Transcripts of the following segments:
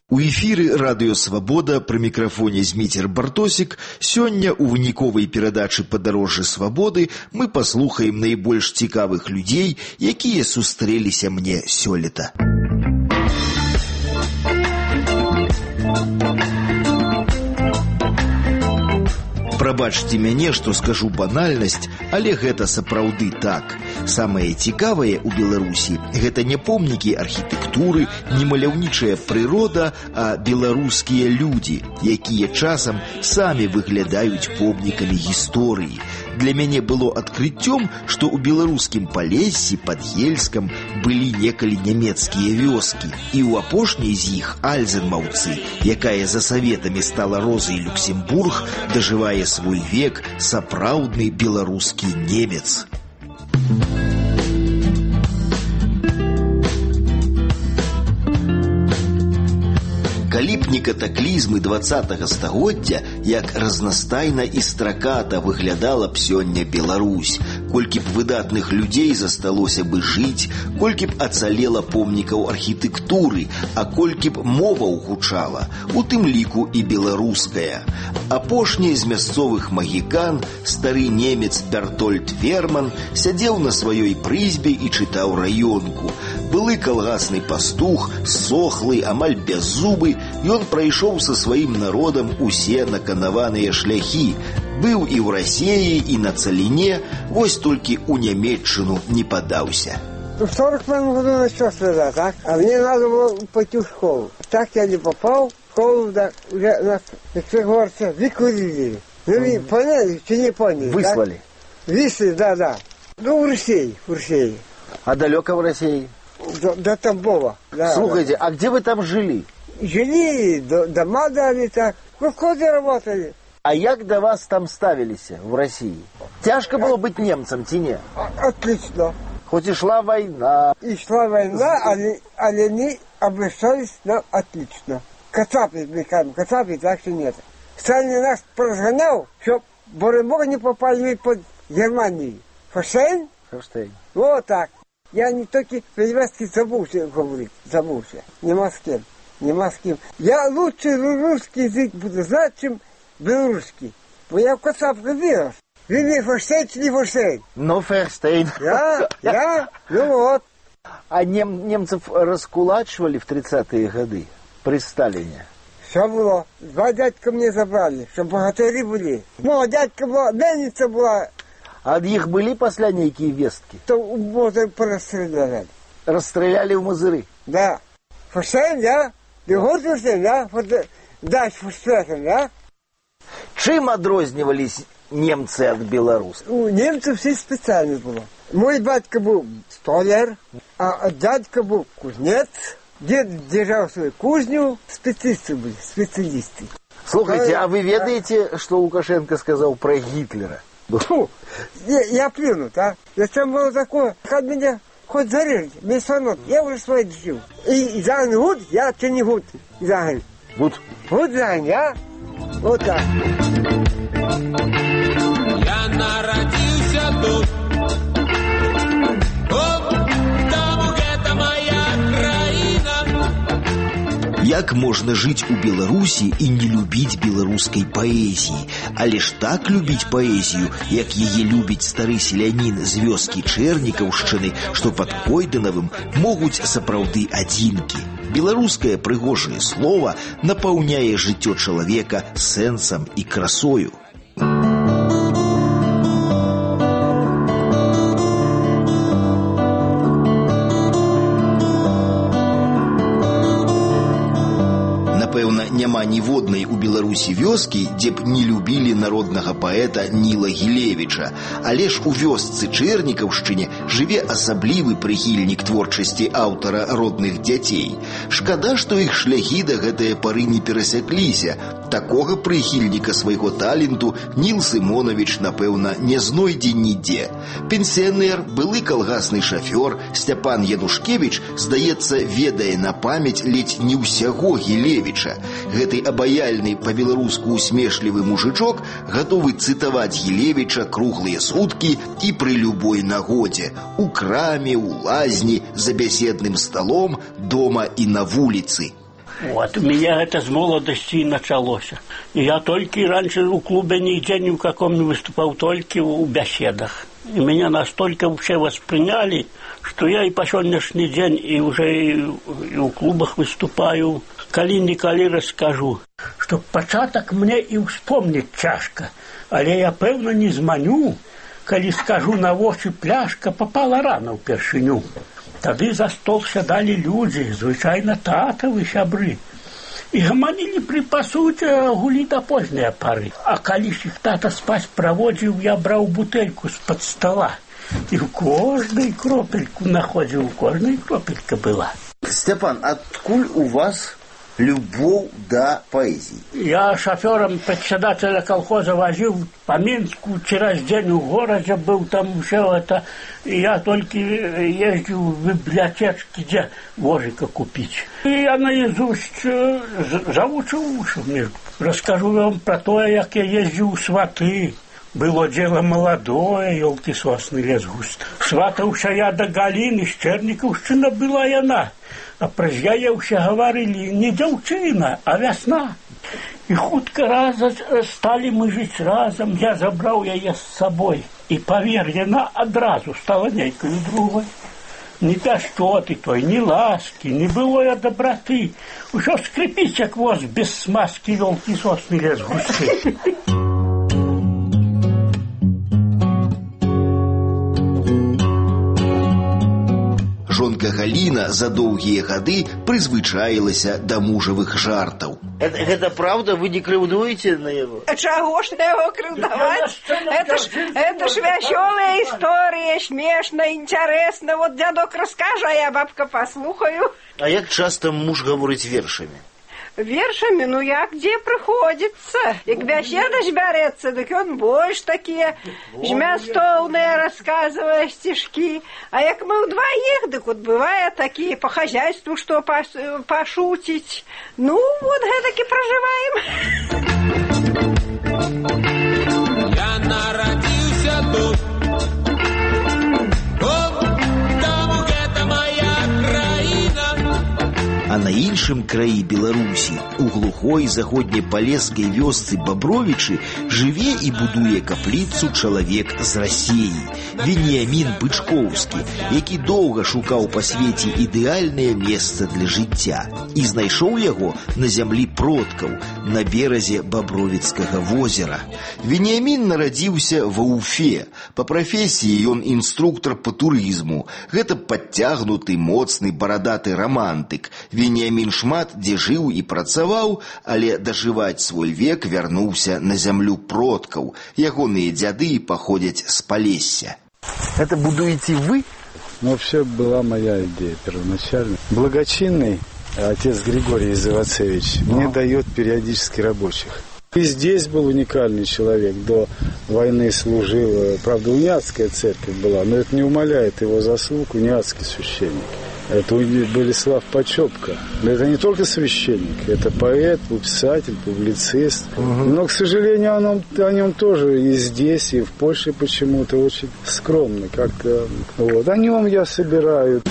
У эфіры радыё «Свабода» пры мікрафоне Зміцер Бартосік. Сёння ў выніковай перадачы «Падарожжы свабоды» мы паслухаем найбольш цікавых людзей, якія сустрэліся мне сёлета. Прабачце мяне, што скажу банальнасць, але гэта сапраўды так. Самае цікавае ў Беларусі – гэта не помнікі архітэктуры, не маляўнічая прырода, а беларускія людзі, якія часам самі выглядаюць помнікамі гісторыі. Для мяне было адкрыццём, што ў беларускім Палессі пад Ельскам былі некалі нямецкія вёскі. І ў апошняй з іх, Альзенмаўцы, якая за саветамі стала Розай Люксембург, дажывае свой век сапраўдны беларускі немец. Калі б не катаклізмы 20-го стагоддзя, як разнастайна і страката выглядала б сёння Беларусь, колькі б выдатных людзей засталося бы жыць, колькі б ацалела помнікаў архітэктуры, а колькі б моваў гучала, у тым ліку і беларуская. Апошні з мясцовых магікан, стары немец Бертольд Верман, сядзеў на сваёй прызбе і чытаў раёнку. Былы калгасны пастух, сохлы, амаль бяззубы, ён прайшоў са сваім народам усе наканаваныя шляхі. Быў і ў Расеі, і на Цаліне, вось толькі ў Нямецчыну не падаўся. В 41 году начался, да, так? А мне надо было пойти в школу. Так я не попал в школу, да, уже нас, как говорится, выкурили. Ну, вы поняли, чи не поняли? Выслали? Да? Выслали, да. Ну, в России. А далеко в России? До Тамбова. Да, слушайте, да. А где вы там жили? Жили, дома дали так, в колхозе работали. А як до вас там ставились в России? Тяжко было быть немцем, ці не? Отлично. Хоть и шла война. И шла война, але они обращались нам отлично. Кацапи, так что нет. Сталин нас разгонял, чтоб Боремога не попали под Германию. Форштейн? Форштейн. Вот так. Я не только по-немецки забылся. Нема с кем. Я лучше русский язык буду знать, чем белорусский. Бо я в Кацапках вырос. Вы не Форштейн, не Форштейн? Ну, Форштейн. Я? Ну вот. А немцев раскулачивали в 30-е годы при Сталине? Все было. 2 дядька мне забрали, чтобы богатыри были. Ну, дядька была, мельница была. А от них были после некие вестки? То у Мозыря порастреляли. Расстреляли в Мозыры? Да. Форштейн, да? Бегут Форштейн, да? Дальше Форштейн, да? Чим адрознивались немцы от белорусов? У немцев все специально было. Мой батька был столяр, а дядька был кузнец. Дед держал свою кузню, специалисты были, специалисты. Слушайте, а вы ведаете, что Лукашенко сказал про Гитлера? Фу, я плюнут, а? Зачем было такое? Хоть меня хоть зарежьте, без фанот, я уже свой жил. И заган гуд, я че не гуд, заган. Гуд? Гуд заган, я? Вот так. Я народился тут. Як можна жыць у Беларусі і не любіць беларускай паэзіі? Але ж так любіць паэзію, як яе любіць стары селянін з вёскі Чэрнікаўшчыны, што пад Койданавым могуць сапраўды адзінкі. Беларускае прыгожае слова напаўняе жыццё чалавека сэнсам і красою. Напэўна, няма ніводнай у Беларусі вёскі, дзе б не любілі народнага паэта Ніла Гілевіча. Але ж у вёсцы Чэрнікаўшчыне жыве асаблівы прыхільнік творчасці аўтара родных дзяцей. Шкада, што іх шляхі да гэтае пары не перасякліся. Такога прыхільніка свайго таленту Ніл Сымонавіч, напэўна, не знойдзе нідзе. Пенсіянер, былы калгасны шафёр Сцяпан Янушкевіч, здаецца, ведае на памяць ледзь не ўсяго Гілевіча. Гэты абаяльны па-беларуску усмешлівы мужычок гатовы цытаваць Гілевіча круглыя суткі і пры любой нагодзе. У краме, у лазні, за бяседным сталом, дома і на вуліцы. Вот, у меня это с молодости и началось. И я только раньше в клубе нигде ни в каком не выступал, только в беседах. И меня настолько вообще восприняли, что я и по сегодняшний день и уже и в клубах выступаю. Коли-николи расскажу, что початок мне и вспомнить тяжко. Але я, певно, не зманю, коли скажу на воші пляшка попала рано в першиню. Тады за стол сядали люди, звычайно татовы сябры. И гаманили при посуде гулі до поздней поры. А коли ж их тата спать проводил, я брал бутыльку с-под стола. И в каждой кропельку находил, в каждой кропелька была. Степан, откуль у вас любовь до поэзии? Я шофером председателя колхоза возил по Минску, через день в городе был, там все это. И я только ездил в библиотечке, где вожика купить. И я наизусть заучил уши. Расскажу вам про то, как я ездил в сваты. Было дело молодое, елки сосны лес густ. Сватаўся я до Галины, с Черниковщина была яна. А проз'явився, говорили, не девчина, а весна. И хутко раз стали мы жить разом, я забрал ее с собой. И поверь, яна одразу стала нейкою другой. Ни пяшчоты той, ни ласки, ни былой доброты. Усё скрипить, как воз без смазки, елки сосны лес густы. Жонка Галина за доўгія гады прызвычаілася да мужавых жартаў. Это правда? Вы не крыўдуеце на яго? А чаго ж на яго крыўдаваць? Это ж вясёлая история, смешно, интересно. Вот дядок расскажа, а я бабка послухаю. А як часто муж гаворыць вершамі? Вершами, ну як где приходится. Як беседа збярэцца, дык ён больш такія змястоўныя расказвае стишки. А як мы ўдваіх, дык вот бывае такие по хозяйству, что пошутить. Ну, вот гэтакі проживаем. Я народился тут. А на іншым краі Беларусі, у глухой заходнепалескай вёсцы Бабровічы, жыве і будуе капліцу чалавек з Расеі, Веніамін Бычкоўскі, які доўга шукаў па свеце ідэальнае месца для жыцця і знайшоў яго на зямлі продкаў, на беразе Бабровіцкага возера. Веніамін нарадзіўся ва Уфе. Па прафесіі ён інструктар па турызму. Гэта падцягнуты, моцны, барадаты рамантык. Веніамін шмат дзе жыў і працаваў, але дажываць свой век вярнуўся на зямлю продкаў. Ягоныя дзяды паходзяць з Полесья. Это будуете вы? Ну, вообще была моя идея первоначально. Благочинный отец Григорий Завацевич мне дает периодически рабочих. И здесь был уникальный человек. До войны служил, правда, униатская церковь была, но это не умаляет его заслуг, униатский священник. Это Болеслав Почепко. Но это не только священник, это поэт, писатель, публицист. Но, к сожалению, о нем тоже и здесь, и в Польше почему-то очень скромно. Как-то, вот. О нем я собираю.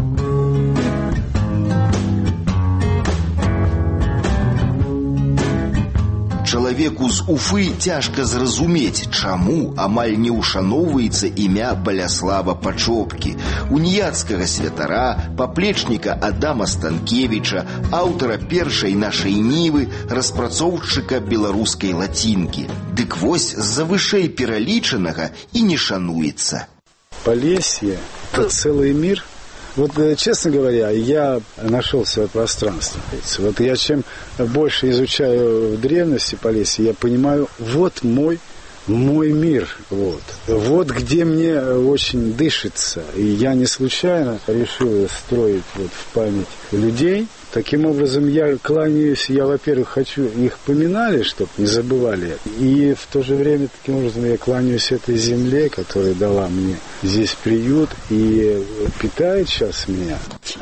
Чалавеку з Уфы цяжка зразумець, чаму амаль не ўшаноўваецца імя Баляслава Пачопкі, уніяцкага святара, паплечніка Адама Станкевіча, аўтара першай нашай нівы, распрацоўшчыка беларускай лацінкі. Дык вось з-за вышэй пералічанага і не шануецца. Полесье – это целый мир. Вот, честно говоря, я нашел свое пространство. Вот я чем больше изучаю древности Полесья, я понимаю, вот мой мир. Вот где мне очень дышится. И я не случайно решил строить вот в память людей. Таким образом, я кланяюсь, я, во-первых, хочу их поминали, чтобы не забывали. И в то же время, таким образом, я кланяюсь этой земле, которая дала мне здесь приют и питает сейчас меня.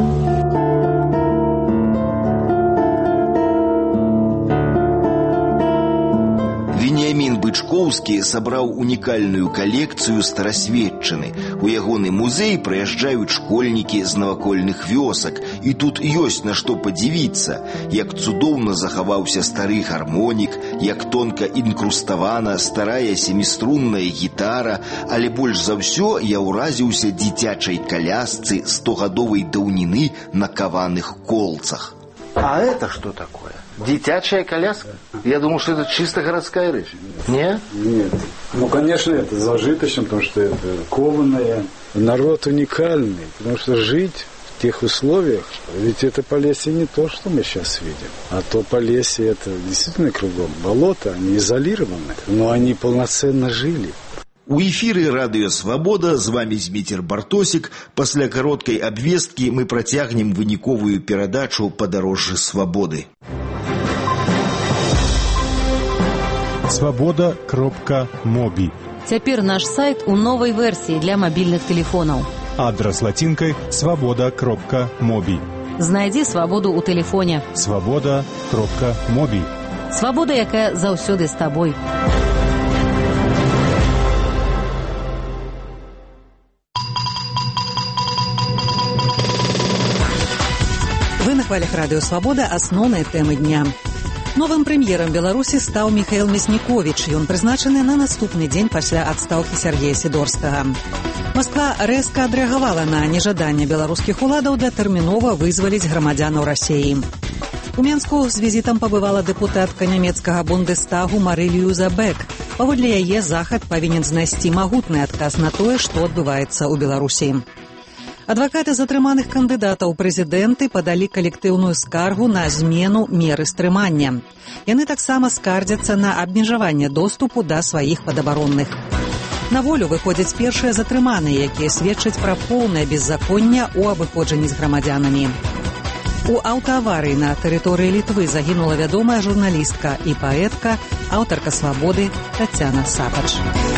Веніамін Бычкоўскі сабраў унікальную калекцыю старасветчыны. У ягоны музей прыязджаюць школьнікі з навакольных вёсак І тут ёсць на што падзівіцца, як цудоўна захаваўся стары гармонік, як тонка інкруставана старая семіструнная гітара, але больш за ўсё я ўразіўся дзіцячай колясцы 100-гадовай даўніны на каваных колцах. А это что такое? Дитячая коляска? Я думал, что это чисто городская вещь. Нет? Нет. Ну, конечно, это зажиточно, потому что это кованое. Народ уникальный, потому что жить в тех условиях, ведь это Полесье не то, что мы сейчас видим, а то Полесье это действительно кругом болото, они изолированы, но они полноценно жили. У эфіры радыё «Свабода», з вами Зміцер Бартосік. Пасля кароткай абвесткі мы працягнем выніковую перадачу «Падарожжы свабоды». Свабода.моби. Цяпер наш сайт у новай версіі для мабільных тэлефонаў. Адрас лацінкай свабода.моби. Знайдзі свабоду ў тэлефоне. Свабода.моби. Свабода, якая заўсёды з табой. Вы на хвалях радыё «Свабода» асноўныя тэмы дня. Новым прэм'ерам Беларусі стаў Міхаіл Мясніковіч. Ён прызначаны на наступны дзень пасля адстаўкі Сергея Сідорскага. Масква рэзка адрэагавала на нежаданне беларускіх уладаў датэрмінова вызваліць грамадзянаў Расіі. У Менску з візітам пабывала дэпутатка нямецкага Бундестагу Марыль Юзабек. Паводле яе захад павінен знайсці магутны адказ на тое, што адбываецца ў Беларусі. Адвакаты затрыманых кандыдатаў у прэзідэнты падалі калектыўную скаргу на змену меры стрымання. Яны таксама скардзяцца на абмежаванне доступу да сваіх падабаронных. На волю выходзяць першыя затрыманыя, якія сведчаць пра поўнае беззаконне ў абыходжанні з грамадзянамі. У аўтааварыі на тэрыторыі Літвы загінула вядомая журналістка і паэтка, аўтарка «Свабоды» Тацяна Сапач.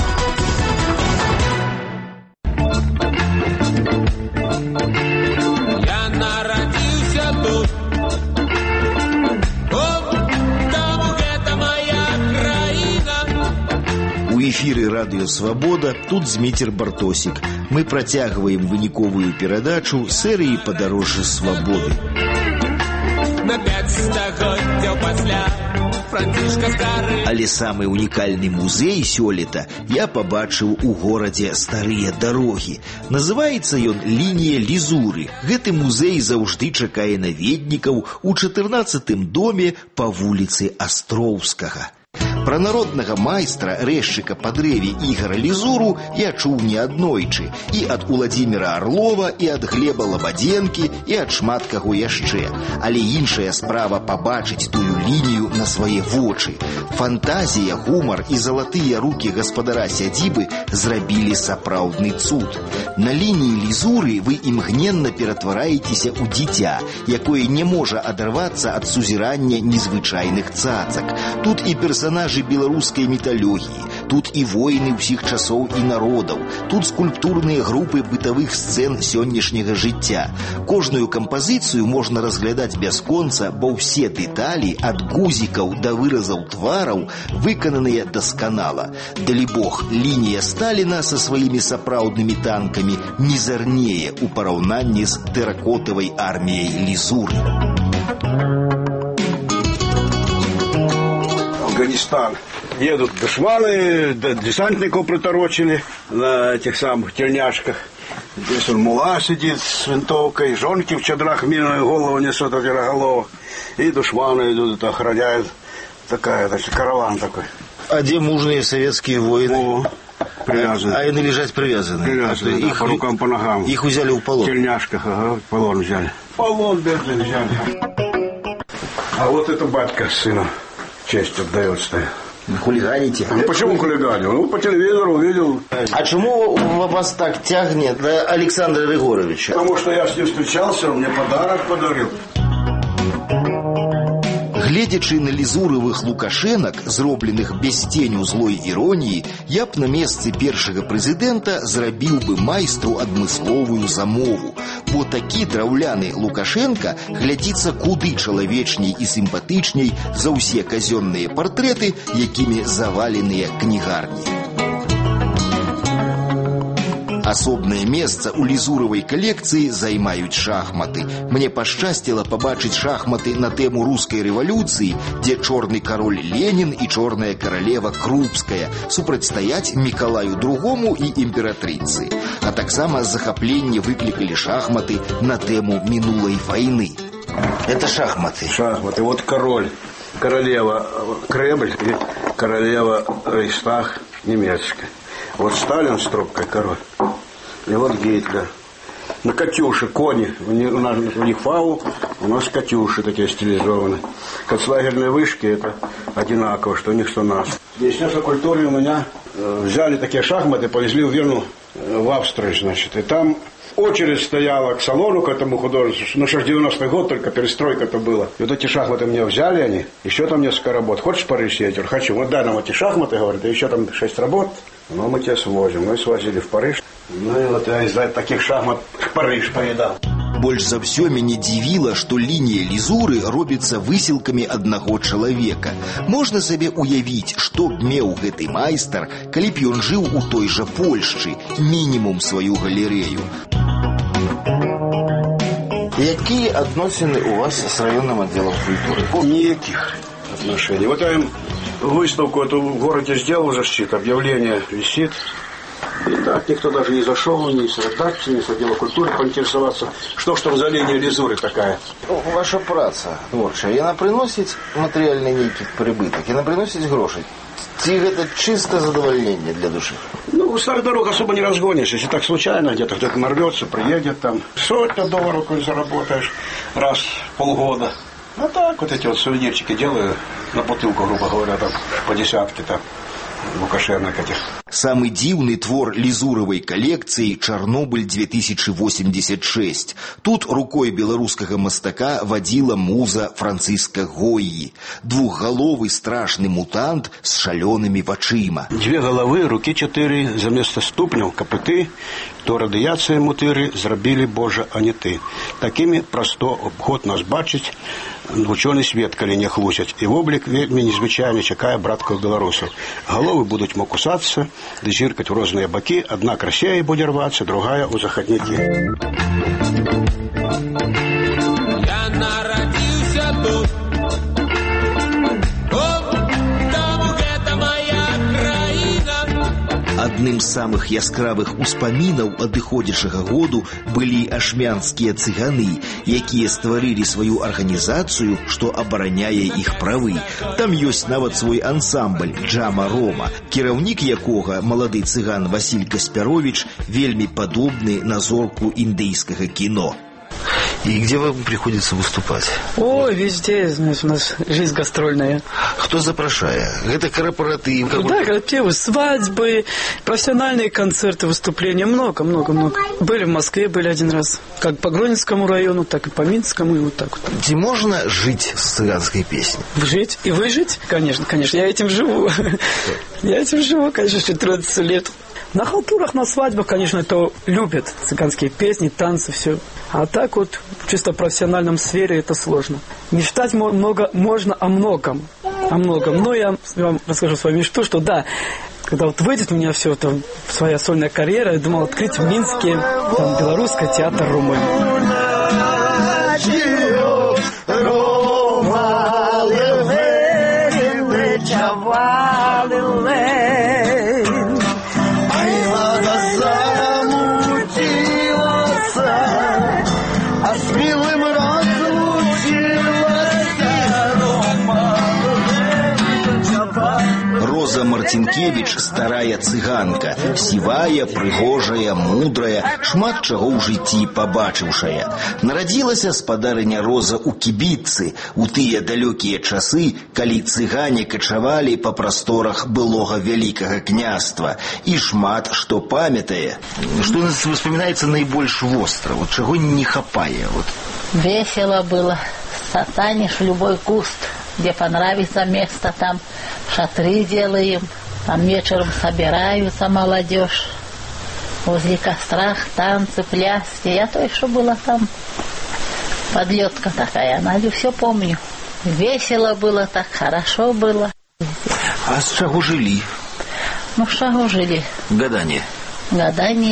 У эфіры радыё «Свабода», тут Зміцер Бартосік. Мы працягваем выніковую перадачу серыі «Падарожжы свабоды». На 5 стагоддзяў пасля Францішка Скары. Але самы унікальны музей сёлета я пабачыў у горадзе Старыя дарогі. Называецца ён «Лінія лізуры». Гэты музей заўжды чакае наведнікаў у 14-м доме па вуліцы Астроўскага. Пра народнага майстра, рэзчыка па дрэве Ігара Лізуру я чуў неаднойчы. І ад Уладзіміра Арлова, і ад Глеба Лабадзенкі, і ад шмат каго яшчэ. Але іншая справа пабачыць тую лінію на свае вочы. Фантазія, гумар і залатыя рукі гаспадара сядзібы зрабілі сапраўдны цуд. На лініі лізуры вы імгненна ператвараецеся ў дзіця, якое не можа адарвацца ад сузірання незвычайных цацак. Тут і персанажы беларускай міталогіі, тут і воіны ўсіх часоў і народаў, тут скульптурныя групы бытавых сцэн сённяшняга жыцця. Кожную кампазіцыю можна разглядаць бясконца, бо ўсе дэталі ад гузікаў да выразаў твараў выкананыя дасканала. Далібог, лінія Сталіна са сваімі сапраўднымі танкамі мізарнее ў параўнанні з тэракотавай арміяй Лізуры. Афганистан. Едут душманы, десантников приторочили на этих самых тельняшках. Здесь он мула сидит с винтовкой, жонки в чадрах мирную голову несут от яроголова. И душманы идут, охраняют. Такая, значит, караван такой. А где мужные советские воины? Привязаны. А они лежать привязаны? Привязаны, да, по рукам, по ногам. Их взяли в полон? В тельняшках, ага, полон взяли. Полон бедный взяли. А вот это батька с сыном. Честь отдается. Хулиганите? Ну, почему хулиганил? Ну, по телевизору увидел. А чему вас так тягнет до Александра Григоровича? Потому что я с ним встречался, он мне подарок подарил. Гледзячы на лізуравых лукашэнак, зробленых без ценю злой іроніі, я б на месцы першага прэзідэнта зрабіў бы майстру адмысловую замову, бо такі драўляны Лукашенка глядзіцца куды чалавечней і сімпатычней за ўсе казённыя партрэты, якімі заваленыя кнігарні. Асобнае месца ў лізуравай калекцыі займаюць шахматы. Мне пашчасціла пабачыць шахматы на тэму рускай рэвалюцыі, дзе чорны кароль Ленін і чорная каралева Крупская супрацьстаяць Мікалаю II і імператрыцы. А таксама захапленне выклікалі шахматы на тэму мінулай вайны. Это шахматы. Шахматы. Вот король, королева Кремль и королева Рейхстаг немецкая. Вот Сталин с трубкой король. И вот Гитлер. На Катюше кони. У них фаул, у нас Катюши такие стилизованные. Концлагерные вышки это одинаково, что у них, что у нас. В Министерстве культуры у меня взяли такие шахматы, повезли в Вену, в Австрию, значит. И там очередь стояла к салону, к этому художеству. Ну, что ж, 90-й год, только перестройка-то была. И вот эти шахматы мне взяли они. Еще там несколько работ. Хочешь в Париж ездить? Хочу. Вот дай нам эти шахматы, говорят, и еще там 6 работ. Ну, мы тебя свозим. Мы свозили в Париж. Ну, и вот я из-за таких шахмат в Париж поедал. Больш за ўсё мяне дзівіла, што лінія лізуры робіцца высілкамі аднаго чалавека. Можна сабе уявіць, што б меў гэты майстар, калі б ён жыў у той жа Польшчы, мінімум сваю галерэю. Какие отношения у вас с районным отделом культуры? Никаких отношений. Вот я им выставку эту в городе сделал, защит, объявление висит. И так никто даже не зашел, ни с редакции, ни с отдела культуры поинтересоваться, что ж там за линия лизуры такая. Ваша праца творчая, яна приносит материальный некий прибыток, яна приносит гроши. Ці это чисто задовольнение для души? Ну, у старых дорог особо не разгонишь. Если так случайно, где-то кто-то нарвется, приедет там. $100 коль заработаешь раз в полгода. А так вот эти вот сувенирчики делаю на бутылку, грубо говоря, там по десятке там. Лукашенок этих. Самы дзіўны твор лізуравай калекцыі «Чарнобыль 2086». Тут рукой беларускага мастака вадзіла муза Францыска Гойі. Двухгаловы страшны мутант з шалёнымі вачыма. 2 головы, руки 4, заместо ступняў капыты, то радыяцыя мутыры зрабілі Божа, а не ты. Такімі прасто обход нас бачыць, вучоны свет, калі не хлусяць. І воблік вельмі незвычайны чакае браткаў беларусаў. Головы будуць мо кусацца, ды зіркаць у розныя бакі, адна к Расіі будзе рвацца, другая ў захаднікі. Я нарадзіўся тут. Адным з самых яскравых успамінаў адыходзячага году былі ашмянскія цыганы, якія стварылі сваю арганізацыю, што абараняе іх правы. Там ёсць нават свой ансамбль «Джама Рома», кіраўнік якога, малады цыган Васіль Каспяровіч, вельмі падобны на зорку індыйскага кіно. И где вам приходится выступать? Ой, везде, знаешь, у нас жизнь гастрольная. Кто запрошает? Это корпоратив? Да, корпоративы, свадьбы, профессиональные концерты, выступления, много. Были в Москве, были один раз. Как по Гронинскому району, так и по Минскому, и вот так вот. Где можно жить с цыганской песней? Жить и выжить? Конечно. Я этим живу. Конечно, 14 лет. На халтурах, на свадьбах, конечно, это любят цыганские песни, танцы, все. А так вот, в чисто профессиональном сфере это сложно. Мечтать много можно о многом. Но я вам расскажу свою мечту, что да, когда вот выйдет у меня все это, своя сольная карьера, я думал открыть в Минске там белорусский театр Румын. Роза Мартинкевич старая цыганка, сівая, прыгожая, мудрая, шмат чаго ў жыцці пабачыўшая. Нарадзілася спадарыня Роза ў Кібітцы у тыя далёкія часы, калі цыгане качавалі па прасторах былога вялікага княства, і шмат што памятае. Что вспоминается наибольш востро? Вот чего не хапае? Вот. Весело было. Сатанишь в любой куст, где понравится место, там шатры делаем, там вечером собираются молодежь, возле костра танцы, пляски. Я то еще была там, подлетка такая, Надю все помню. Весело было, так хорошо было. А с чего жили? Ну, с чего жили? Гадание.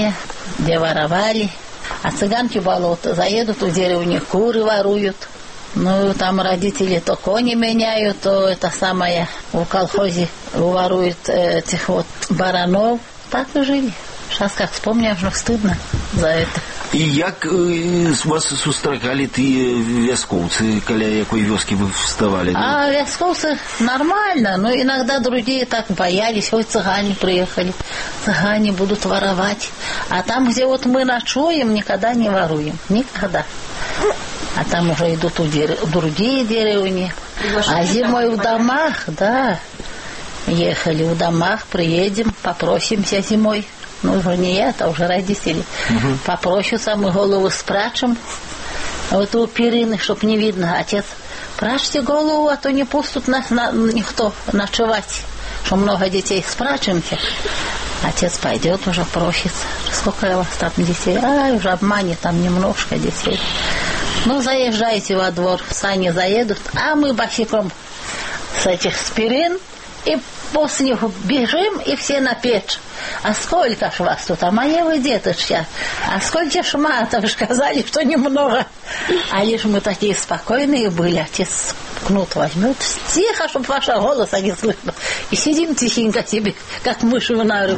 где воровали. А цыганки болото заедут, у деревни куры воруют. Ну, там родители то кони меняют, то это самое в колхозе воруют этих вот баранов. Так и жили. Сейчас как вспомню, аж стыдно за это. І як вас сустракалі тыя вяскоўцы, каля якой вёскі вы вставали? А вяскоўцы нормально, но иногда другие так боялись. Ой, цыгане приехали, цыгане будут воровать. А там, где вот мы ночуем, никогда не воруем. Никогда. А там уже идут другие деревни. А зимой в домах, да, ехали в домах, приедем, попросимся зимой. Ну, уже не я, это уже родители. Попросятся, мы голову спрячем. Вот у перины, чтоб не видно. Отец, прячьте голову, а то не пустят нас никто ночевать. Что много детей спрячемся. Отец пойдет уже просится. Сколько у вас там детей? Уже обманет там немножко детей. Ну, заезжайте во двор, сани заедут, а мы босиком с этих спирин и по снегу бежим, и все на печь. А сколько ж вас тут? А мои вы деточки. А сколько ж матов сказали, что немного. А лишь мы такие спокойные были. Отец кнут возьмет. Тихо, чтобы вашего голоса не слышно. И сидим тихенько себе, как мыши в норы.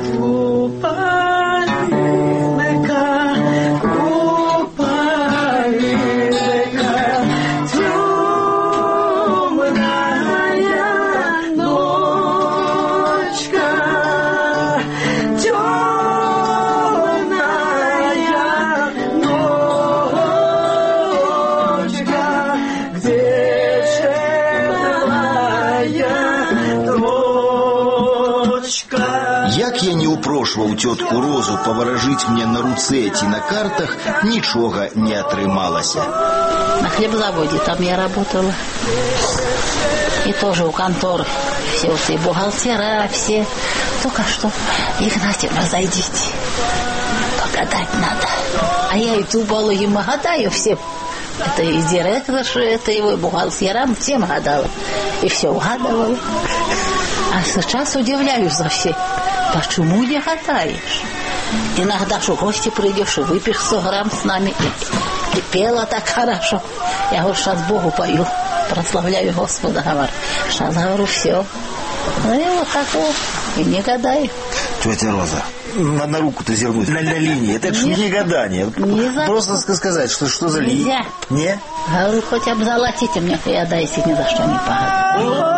Упрошваў тётку Розу паваражыць мне на руцэ ці на картах, нічога не атрымалася. На хлебзаводе там я работала. И тоже у конторы. Все эти бухгалтера, все. Только что, Игнатьевна, зайдите. Погадать надо. А я иду, балу ему гадаю всем. Это и директорша, это его бухгалтерам, всем гадала. И все угадывала. А сейчас удивляюсь за все. Почему не гадаешь? Иногда что гости придешь и выпьешь 100 грамм с нами. И пела так хорошо. Я говорю, сейчас Богу пою. Прославляю Господа, говорю. Сейчас говорю, все. Ну и вот так вот. И не гадаю. Тетя Роза, надо руку-то зернуть на линии. Это же не гадание. Просто сказать, что за линия. Не? Говорю, хоть обзолотите мне, я дайте ни за что не погадаю.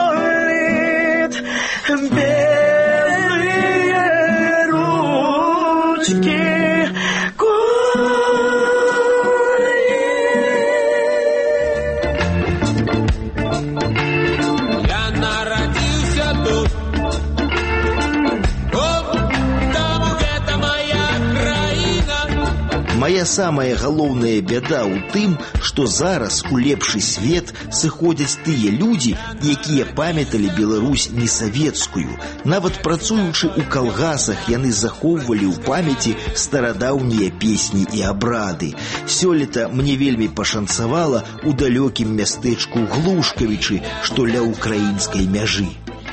Моя самая галоўная бяда ў тым, што зараз у лепшы свет сыходзяць тыя людзі, якія памяталі Беларусь несавецкую. Нават працуючы ў калгасах, яны захоўвалі ў памяці старадаўнія песні і абрады. Сёлета мне вельмі пашанцавала ў далёкім мястэчку Глушкавічы, што ля ўкраінскай мяжы.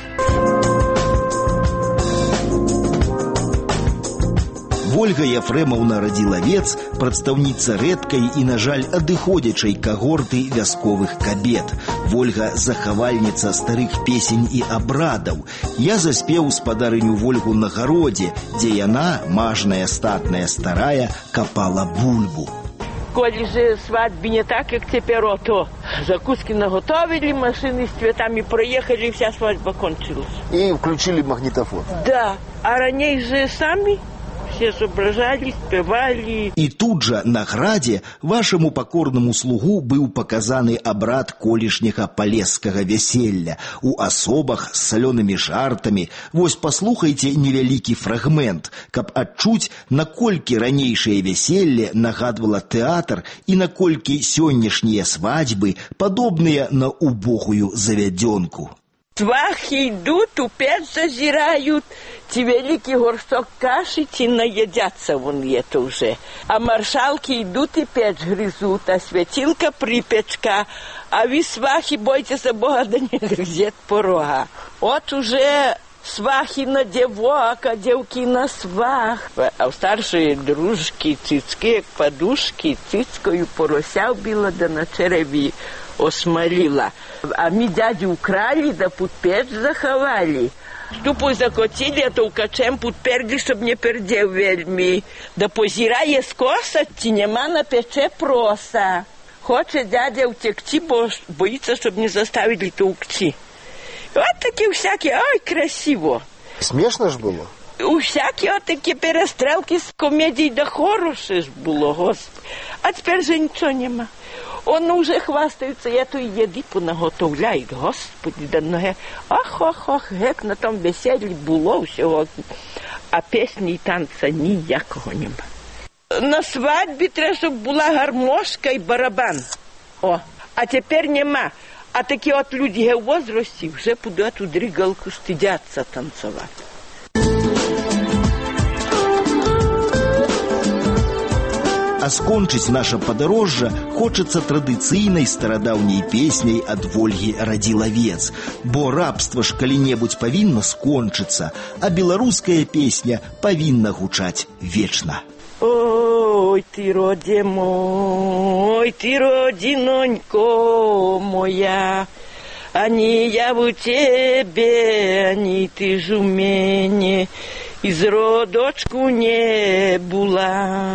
Ольга Ефремовна Радзілавец, прадстаўніца рэдкай і, на жаль, адыходзячай кагорты вясковых кабет. Вольга – захавальніца старых песень і абрадаў. Я заспеў спадарыню Вольгу на гародзе, дзе яна, мажная, статная, старая, капала бульбу. Коли же свадьбы не так, как теперь, то закуски наготовили, машины с цветами проехали, вся свадьба кончилась. И включили магнитофон. Да, а ранее же сами все зображали, спевали. І тут жа на градзе вашаму пакорнаму слугу быў паказаны абрад колішняга палескага вяселля у асобах з салёнымі жартамі. Вось паслухайце невялікі фрагмент, каб адчуць, наколькі ранейшае вяселле нагадвала тэатр і наколькі сённяшнія свадьбы падобныя на убогую завядёнку. Свахи идут, у печь зазирают, те великий горшок каши, те наедятся вон это уже. А маршалки идут и печь грызут, а светилка припечка, а вы, свахи, бойтесь Бога, да не грызет порога. Вот уже свахи на девок, а девки на свах. А старшие дружки цицки, як подушки, цицкою порося вбила, да на череві осмолила. А ми дядю украли, да під печ заховали. Ступу закотили, а толкачем підперли, щоб не пердів вельми. Да позирає скоса, ті нема на пече проса. Хоче дядя втекти, бо боїться, щоб не заставили товкти. От такі всякі, ой, красиво. Смішно ж було? Всякі от такі перестрелки з комедій, да хороше ж було, Господи. А тепер же нічого нема. Он уже хвастаються, я то і їди понаготовляють, Господи, да ноги. Ох, гек на тому веселі було всього. А пісні і танця ніякого нема. На свадьбі треба, щоб була гармошка і барабан. О, а тепер нема. А такі от люди в возрасті вже будуть у дригалку стидяться танцювати. А скончыць наша падарожжа хочацца традыцыйнай старадаўняй песняй ад Вольгі Радзілавец, бо рабства ж калі-небудзь павінна скончыцца, а беларуская песня павінна гучаць вечна. Ой, ты, роде мой, ты, родинонько моя, ані я в тебе, ані ти ж у мене, із родочку не була.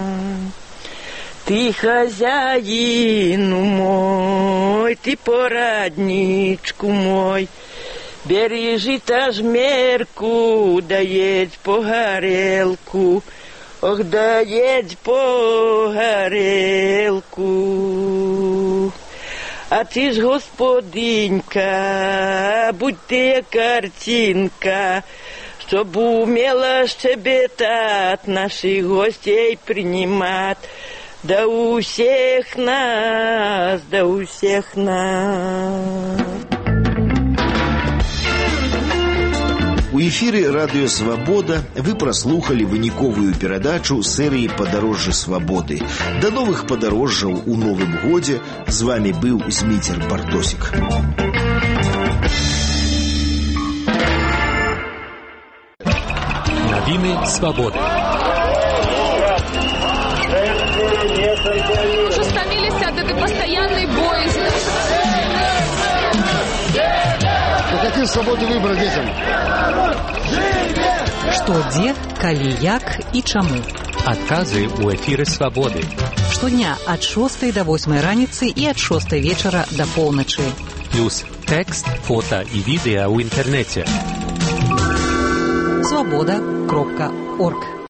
Ты хозяину мой, ты порадничку мой, бережи та жмерку, да едь по горелку, ох, да едь по горелку. А ты ж, господинька, будь ты картинка, чтоб умела щебетать, наших гостей принимать. Да у всех нас, да у всех нас. У эфіры радыё «Свабода» вы праслухалі выніковую перадачу серыі «Падарожжы свабоды». Да новых падарожжаў у новым годзе. З вами быў Зміцер Бартосік. Навіны свабоды. Уже стомились от этой постоянной боязни. Ну какие свободы выбора детям? Што, дзе, калі, як і чаму. Адказы ў эфіры «Свабоды». Штодня ад 6 до 8 раніцы і ад 6 вечара до поўначы. Плюс тэкст, фота і відэа ў інтэрнэце. Свабода.орг